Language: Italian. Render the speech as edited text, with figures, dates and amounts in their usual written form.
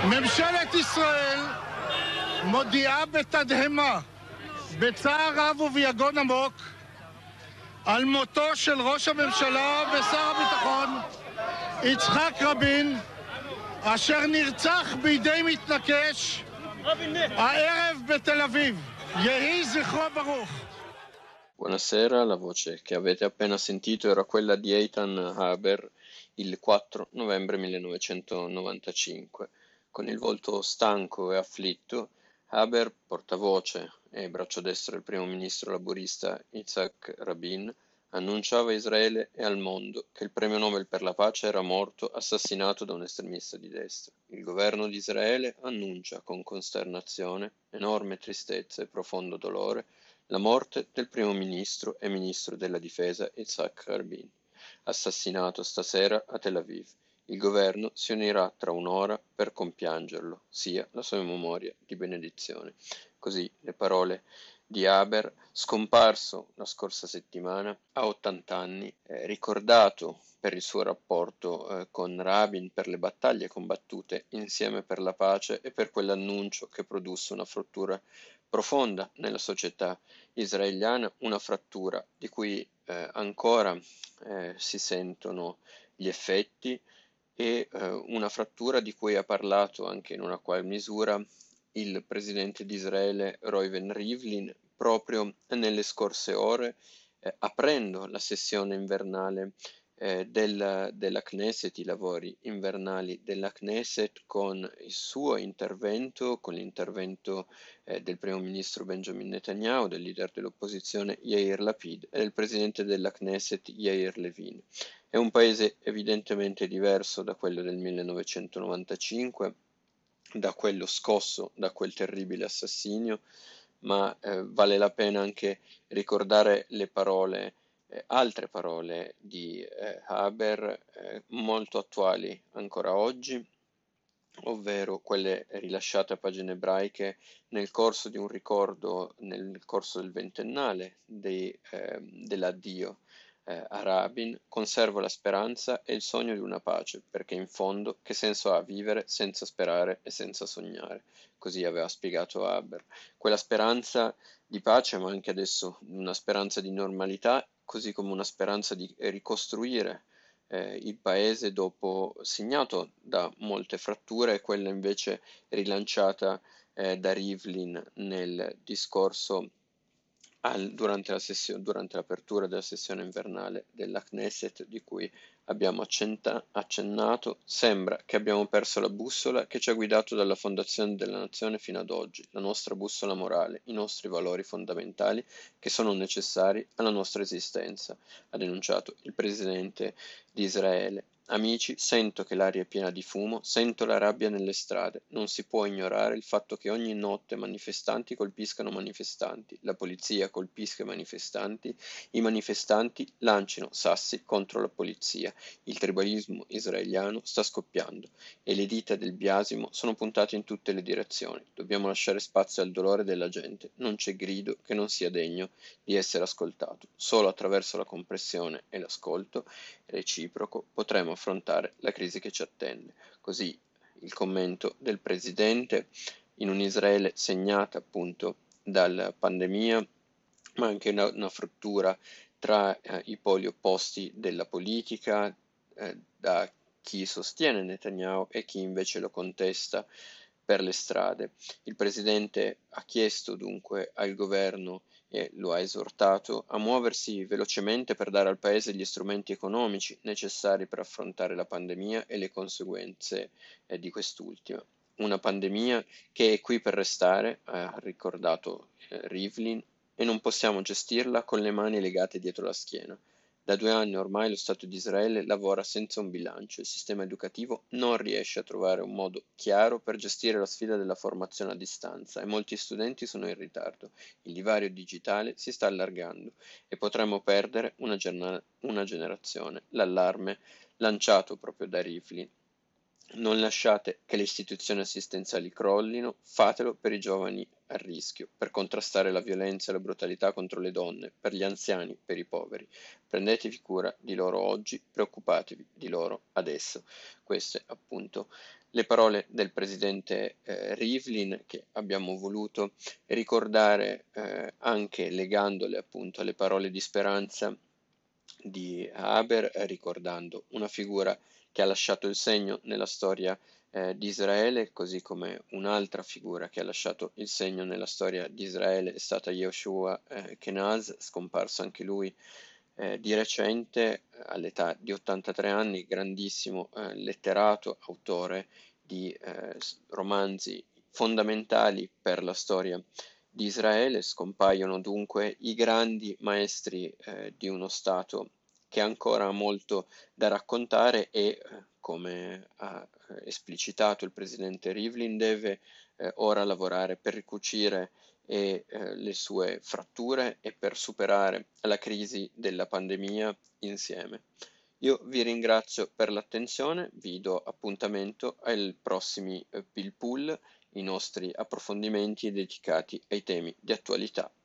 ממשלת ישראל מודיעה בתדהמה, בצער רב וביגון עמוק, על מותו של ראש הממשלה ושר הביטחון יצחק רבין, אשר נרצח בידי מתנקש הערב בתל אביב. יהי זכרו ברוך. Buonasera, la voce che avete appena sentito era quella di Eitan Haber il 4 novembre 1995. Con il volto stanco e afflitto, Haber, portavoce e braccio destro del primo ministro laburista Yitzhak Rabin, annunciava a Israele e al mondo che il premio Nobel per la pace era morto assassinato da un estremista di destra. Il governo di Israele annuncia con costernazione, enorme tristezza e profondo dolore la morte del primo ministro e ministro della difesa Yitzhak Rabin, assassinato stasera a Tel Aviv. Il governo si unirà tra un'ora per compiangerlo, sia la sua memoria di benedizione. Così le parole di Haber, scomparso la scorsa settimana a 80 anni, ricordato per il suo rapporto con Rabin, per le battaglie combattute insieme per la pace e per quell'annuncio che produsse una frattura profonda nella società israeliana, una frattura di cui ancora si sentono gli effetti e una frattura di cui ha parlato anche in una qual misura il presidente di Israele Reuven Rivlin proprio nelle scorse ore, aprendo la sessione invernale della Knesset, i lavori invernali della Knesset, con il suo intervento, con l'intervento del primo ministro Benjamin Netanyahu, del leader dell'opposizione Yair Lapid e del presidente della Knesset Yair Levin. È un paese evidentemente diverso da quello del 1995, da quello scosso da quel terribile assassinio, ma vale la pena anche ricordare le parole, altre parole di Haber, molto attuali ancora oggi, ovvero quelle rilasciate a pagine ebraiche nel corso di un ricordo, nel corso del ventennale dell'addio a Rabin. Conservo la speranza e il sogno di una pace, perché in fondo che senso ha vivere senza sperare e senza sognare? Così aveva spiegato Haber. Quella speranza di pace, ma anche adesso una speranza di normalità, così come una speranza di ricostruire il paese dopo segnato da molte fratture, e quella invece rilanciata da Rivlin nel discorso durante l'apertura della sessione invernale della Knesset, di cui abbiamo accennato. Sembra che abbiamo perso la bussola che ci ha guidato dalla fondazione della nazione fino ad oggi, la nostra bussola morale, i nostri valori fondamentali che sono necessari alla nostra esistenza, ha denunciato il presidente di Israele. Amici, sento che l'aria è piena di fumo, sento la rabbia nelle strade. Non si può ignorare il fatto che ogni notte manifestanti colpiscano manifestanti, la polizia colpisca i manifestanti lancino sassi contro la polizia. Il tribalismo israeliano sta scoppiando e le dita del biasimo sono puntate in tutte le direzioni. Dobbiamo lasciare spazio al dolore della gente. Non c'è grido che non sia degno di essere ascoltato. Solo attraverso la compressione e l'ascolto reciproco potremo affrontare la crisi che ci attende. Così il commento del presidente in un Israele segnata appunto dalla pandemia, ma anche una frattura tra i poli opposti della politica, da chi sostiene Netanyahu e chi invece lo contesta per le strade. Il presidente ha chiesto dunque al governo e lo ha esortato a muoversi velocemente per dare al Paese gli strumenti economici necessari per affrontare la pandemia e le conseguenze di quest'ultima. Una pandemia che è qui per restare, ha ricordato Rivlin, e non possiamo gestirla con le mani legate dietro la schiena. Da 2 anni ormai lo Stato di Israele lavora senza un bilancio, il sistema educativo non riesce a trovare un modo chiaro per gestire la sfida della formazione a distanza e molti studenti sono in ritardo. Il divario digitale si sta allargando e potremmo perdere una generazione. L'allarme lanciato proprio da Rivlin. Non lasciate che le istituzioni assistenziali crollino, fatelo per i giovani a rischio, per contrastare la violenza e la brutalità contro le donne, per gli anziani, per i poveri. Prendetevi cura di loro oggi, preoccupatevi di loro adesso. Queste appunto le parole del presidente Rivlin, che abbiamo voluto ricordare anche legandole appunto alle parole di speranza di Haber, ricordando una figura che ha lasciato il segno nella storia di Israele, così come un'altra figura che ha lasciato il segno nella storia di Israele è stata Yehoshua Kenaz, scomparso anche lui di recente, all'età di 83 anni, grandissimo letterato, autore di romanzi fondamentali per la storia di Israele. Scompaiono dunque i grandi maestri di uno Stato che ancora ha molto da raccontare e, come ha esplicitato il presidente Rivlin, deve ora lavorare per ricucire le sue fratture e per superare la crisi della pandemia insieme. Io vi ringrazio per l'attenzione, vi do appuntamento ai prossimi Pilpul, i nostri approfondimenti dedicati ai temi di attualità.